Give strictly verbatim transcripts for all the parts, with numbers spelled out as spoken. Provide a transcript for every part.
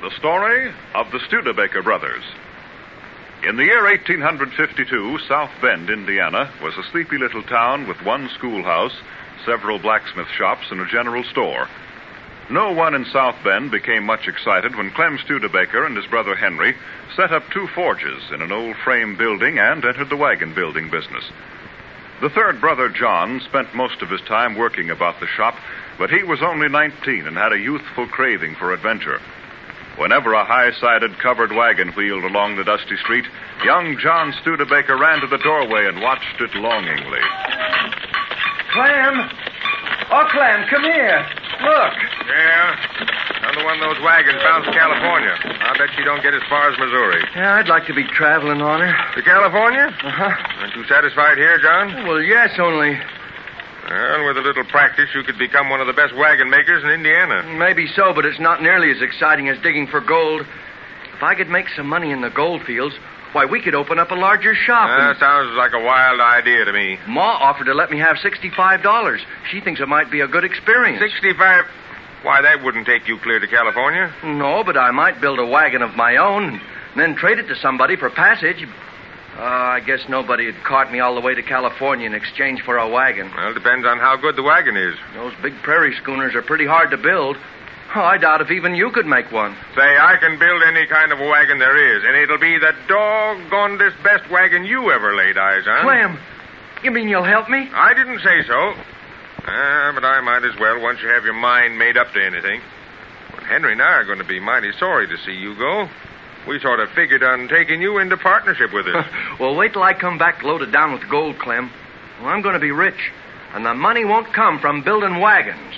The story of the Studebaker brothers. In the year eighteen fifty-two, South Bend, Indiana, was a sleepy little town with one schoolhouse, several blacksmith shops, and a general store. No one in South Bend became much excited when Clem Studebaker and his brother Henry set up two forges in an old frame building and entered the wagon building business. The third brother, John, spent most of his time working about the shop, but he was only nineteen and had a youthful craving for adventure. Whenever a high-sided covered wagon wheeled along the dusty street, young John Studebaker ran to the doorway and watched it longingly. Clem! Oh, Clem, come here. Look. Yeah? Another one of those wagons bound to California. I bet you don't get as far as Missouri. Yeah, I'd like to be traveling on her. To California? Uh-huh. Aren't you satisfied here, John? Well, yes, only... Well, with a little practice, you could become one of the best wagon makers in Indiana. Maybe so, but it's not nearly as exciting as digging for gold. If I could make some money in the gold fields, why, we could open up a larger shop. That and... sounds like a wild idea to me. Ma offered to let me have sixty-five dollars. She thinks it might be a good experience. sixty-five? Why, that wouldn't take you clear to California. No, but I might build a wagon of my own and then trade it to somebody for passage. Uh, I guess nobody had cart me all the way to California in exchange for a wagon. Well, it depends on how good the wagon is. Those big prairie schooners are pretty hard to build. Oh, I doubt if even you could make one. Say, I can build any kind of a wagon there is, and it'll be the doggonedest best wagon you ever laid eyes on. Clem, you mean you'll help me? I didn't say so. Uh, but I might as well once you have your mind made up to anything. Well, Henry and I are going to be mighty sorry to see you go. We sort of figured on taking you into partnership with us. Well, wait till I come back loaded down with gold, Clem. Well, I'm going to be rich, and the money won't come from building wagons.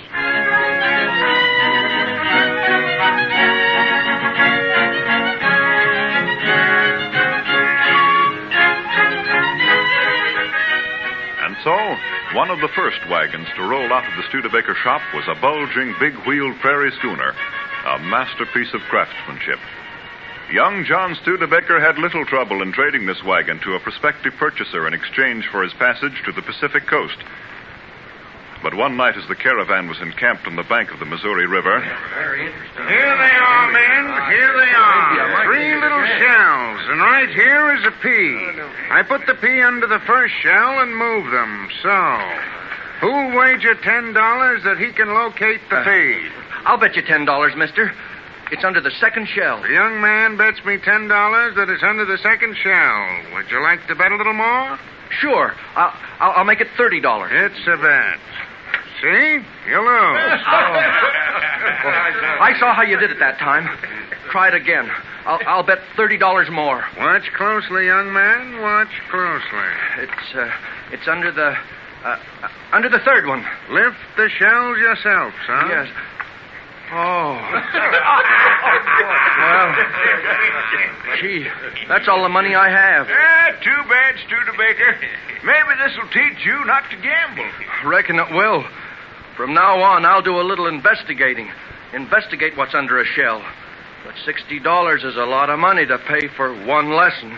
And so, one of the first wagons to roll out of the Studebaker shop was a bulging, big-wheeled prairie schooner, a masterpiece of craftsmanship. Young John Studebaker had little trouble in trading this wagon to a prospective purchaser in exchange for his passage to the Pacific coast. But one night as the caravan was encamped on the bank of the Missouri River... Very interesting. Here they are, men. Here they are. Three little shells, and right here is a pea. I put the pea under the first shell and move them, so. Who'll wager ten dollars that he can locate the pea? I'll bet you ten dollars, mister. It's under the second shell. The young man bets me ten dollars that it's under the second shell. Would you like to bet a little more? Sure. I'll, I'll, I'll make it thirty dollars. It's a bet. See? You lose. Oh. Well, I saw how you did it that time. Try it again. I'll, I'll bet thirty dollars more. Watch closely, young man. Watch closely. It's, uh, it's under the, uh, uh, under the third one. Lift the shells yourself, son. Yes. Oh. Well, gee, that's all the money I have. Ah, too bad, Studebaker. Maybe this will teach you not to gamble. Reckon it will. From now on, I'll do a little investigating. Investigate what's under a shell. But sixty dollars is a lot of money to pay for one lesson.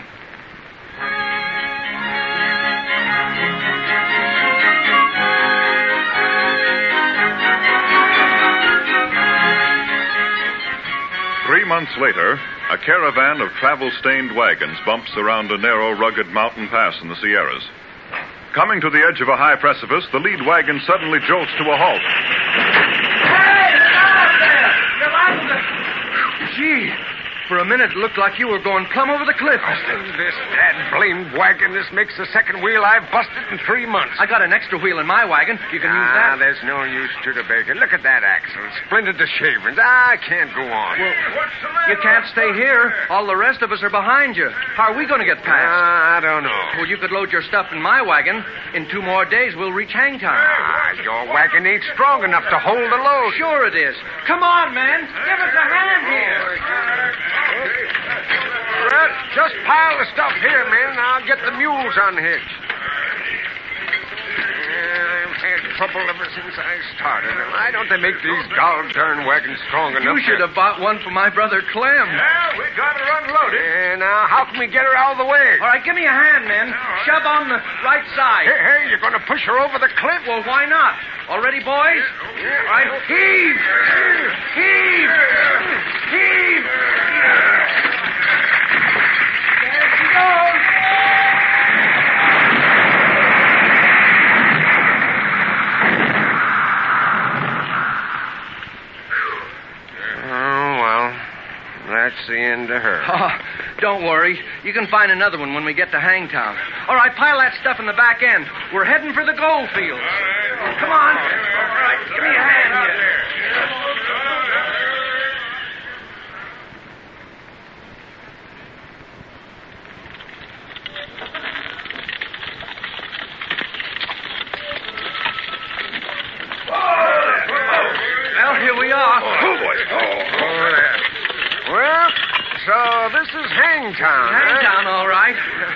Three months later, a caravan of travel-stained wagons bumps around a narrow, rugged mountain pass in the Sierras. Coming to the edge of a high precipice, the lead wagon suddenly jolts to a halt. Hey, stop there! You're liable to... Gee, for a minute it looked like you were going plumb over the cliff. This dad-blamed wagon, this makes the second wheel I've busted in three months. I got an extra wheel in my wagon. You can ah, use that. There's no use, Studebaker. Look at that axle. It's splintered to shavings. I can't go on. Well, you can't stay here. All the rest of us are behind you. How are we going to get past? Uh, I don't know. Well, you could load your stuff in my wagon. In two more days, we'll reach Hangtown. Ah, your wagon ain't strong enough to hold the load. Sure it is. Come on, man. Give us a hand here. Well, just pile the stuff here, men, and I'll get the mules unhitched. I've had trouble ever since I started. Why don't they make these darn wagons strong enough? You should have bought one for my brother Clem. Yeah, we got her unloaded. And now, how can we get her out of the way? All right, give me a hand, men. Shove on the right side. Hey, hey, you're going to push her over the cliff? Well, why not? All ready, boys? Yeah. All right, heave! Heave! Heave! the end of her. Oh, don't worry. You can find another one when we get to Hangtown. All right, pile that stuff in the back end. We're heading for the gold fields. Come on. All right, give me a hand here. Well, here we are. Oh, boy. Oh, oh, there. Well, so this is Hangtown, huh? Hangtown, all right.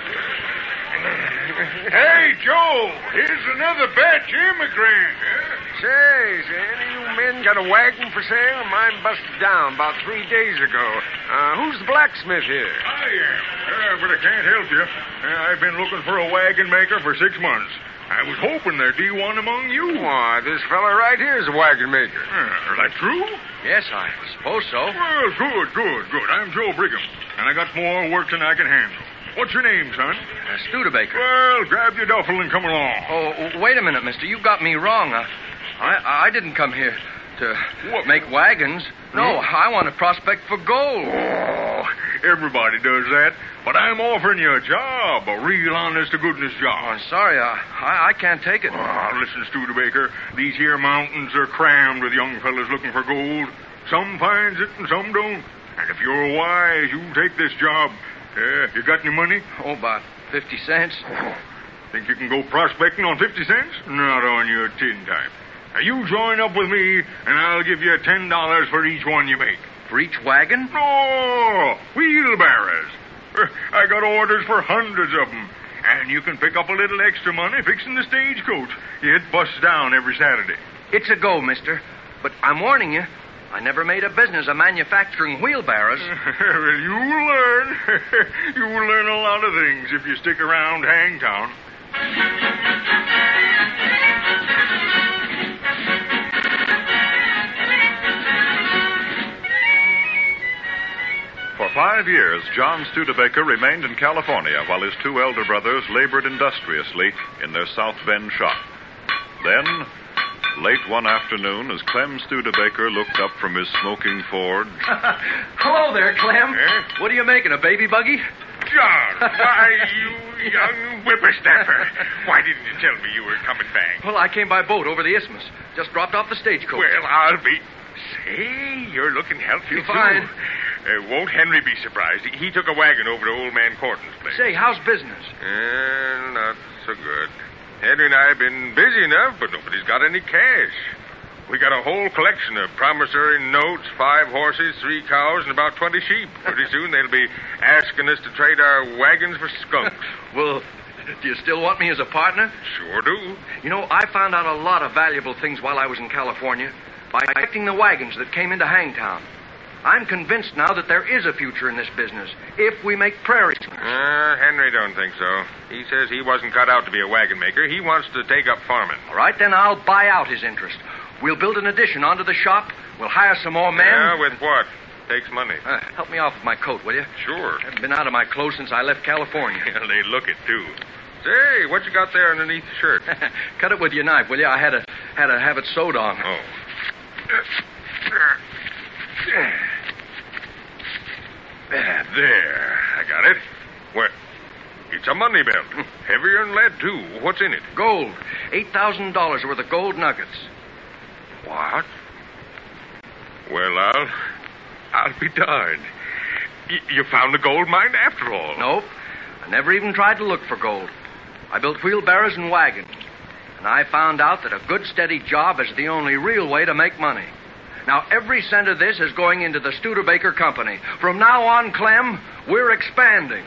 Hey, Joe, here's another batch immigrant. Say, is any of you men got a wagon for sale? Mine busted down about three days ago. Uh, who's the blacksmith here? I am, uh, but I can't help you. Uh, I've been looking for a wagon maker for six months. I was hoping there'd be one among you. Why, this fella right here is a wagon maker. Uh, that true? Yes, I suppose so. Well, good, good, good. I'm Joe Brigham, and I got more work than I can handle. What's your name, son? Uh, Studebaker. Well, grab your duffel and come along. Oh, wait a minute, mister. You got me wrong. Uh, I, I didn't come here to What? make wagons. No, I want to prospect for gold. Oh, everybody does that. But I'm offering you a job, a real honest-to-goodness Oh, job. I'm sorry. Uh, I, I can't take it. Ah, listen, Studebaker, these here mountains are crammed with young fellas looking for gold. Some finds it and some don't. And if you're wise, you take this job. Yeah, you got any money? Oh, about fifty cents. Think you can go prospecting on fifty cents? Not on your tin type. Now, you join up with me, and I'll give you ten dollars for each one you make. For each wagon? No, wheelbarrows. Uh, I got orders for hundreds of them. And you can pick up a little extra money fixing the stagecoach. It busts down every Saturday. It's a go, mister. But I'm warning you, I never made a business of manufacturing wheelbarrows. Well, you'll learn. You'll learn a lot of things if you stick around Hangtown. For five years, John Studebaker remained in California while his two elder brothers labored industriously in their South Bend shop. Then, late one afternoon, as Clem Studebaker looked up from his smoking forge... Hello there, Clem. Eh? What are you making, a baby buggy? John, why, you young whippersnapper. Why didn't you tell me you were coming back? Well, I came by boat over the isthmus. Just dropped off the stagecoach. Well, I'll be... Say, you're looking healthy, too. Fine. Uh, won't Henry be surprised? He took a wagon over to old man Corton's place. Say, how's business? Eh, not so good. Henry and I have been busy enough, but nobody's got any cash. We got a whole collection of promissory notes, five horses, three cows, and about twenty sheep. Pretty soon they'll be asking us to trade our wagons for skunks. Well, do you still want me as a partner? Sure do. You know, I found out a lot of valuable things while I was in California by collecting the wagons that came into Hangtown. I'm convinced now that there is a future in this business if we make prairie schooners. Uh, Henry don't think so. He says he wasn't cut out to be a wagon maker. He wants to take up farming. All right, then I'll buy out his interest. We'll build an addition onto the shop. We'll hire some more men. Yeah, with what? Takes money. Uh, help me off with my coat, will you? Sure. I haven't been out of my clothes since I left California. Yeah, they look it, too. Say, what you got there underneath the shirt? Cut it with your knife, will you? I had to, had to have it sewed on. Oh. There. I got it. What? It's a money belt. Heavier than lead, too. What's in it? Gold. eight thousand dollars worth of gold nuggets. What? Well, I'll... I'll be darned. Y- you found the gold mine after all. Nope. I never even tried to look for gold. I built wheelbarrows and wagons. And I found out that a good, steady job is the only real way to make money. Now, every cent of this is going into the Studebaker Company. From now on, Clem, we're expanding.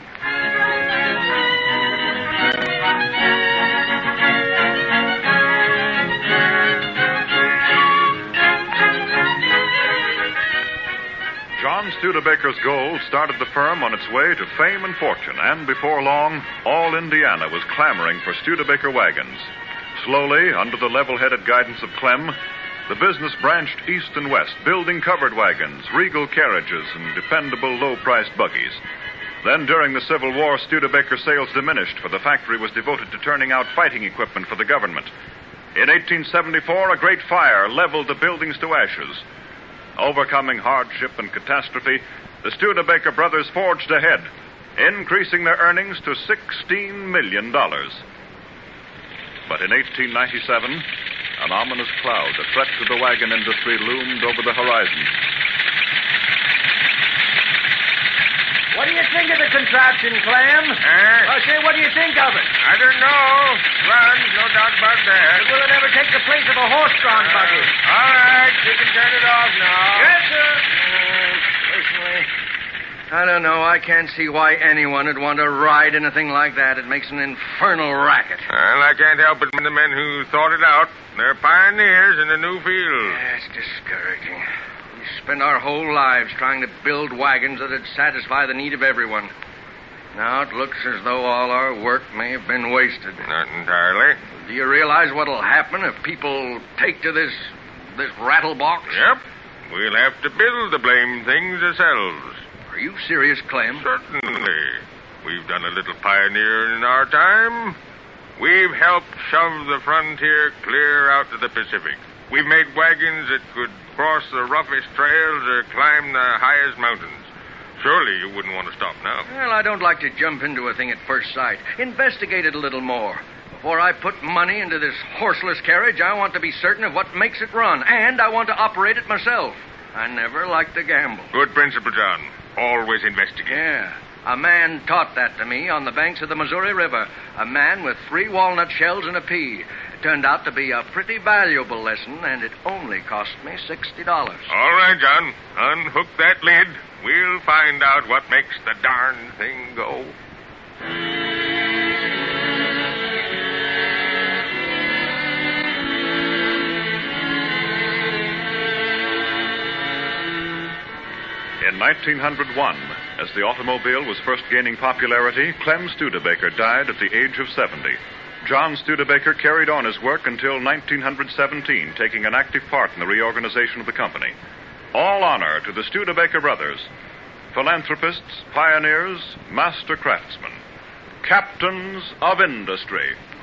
John Studebaker's gold started the firm on its way to fame and fortune, and before long, all Indiana was clamoring for Studebaker wagons. Slowly, under the level-headed guidance of Clem, the business branched east and west, building covered wagons, regal carriages, and dependable low-priced buggies. Then, during the Civil War, Studebaker sales diminished, for the factory was devoted to turning out fighting equipment for the government. In eighteen seventy-four, a great fire leveled the buildings to ashes. Overcoming hardship and catastrophe, the Studebaker brothers forged ahead, increasing their earnings to sixteen million dollars. But in eighteen ninety-seven, an ominous cloud, a threat to the wagon industry, loomed over the horizon. What do you think of the contraption, Clem? Eh? I say, what do you think of it? I don't know. Runs, no doubt about that. Will it ever take the place of a horse-drawn buggy? All right, you can turn it off now. Yes, sir. Uh, personally, I don't know. I can't see why anyone would want to ride anything like that. It makes an infernal racket. Well, I can't help it. The men who thought it out, they're pioneers in the new field. Yeah, it's discouraging. We spent our whole lives trying to build wagons that'd satisfy the need of everyone. Now it looks as though all our work may have been wasted. Not entirely. Do you realize what'll happen if people take to this this rattle box? Yep. We'll have to build the blamed things ourselves. Are you serious, Clem? Certainly. We've done a little pioneering in our time. We've helped shove the frontier clear out to the Pacific. We've made wagons that could cross the roughest trails or climb the highest mountains. Surely you wouldn't want to stop now. Well, I don't like to jump into a thing at first sight. Investigate it a little more. Before I put money into this horseless carriage, I want to be certain of what makes it run, and I want to operate it myself. I never liked to gamble. Good principle, John. Always investigate. Yeah. A man taught that to me on the banks of the Missouri River. A man with three walnut shells and a pea. It turned out to be a pretty valuable lesson, and it only cost me sixty dollars. All right, John. Unhook that lid. We'll find out what makes the darn thing go. In nineteen oh one, as the automobile was first gaining popularity, Clem Studebaker died at the age of seventy. John Studebaker carried on his work until nineteen seventeen, taking an active part in the reorganization of the company. All honor to the Studebaker brothers, philanthropists, pioneers, master craftsmen, captains of industry.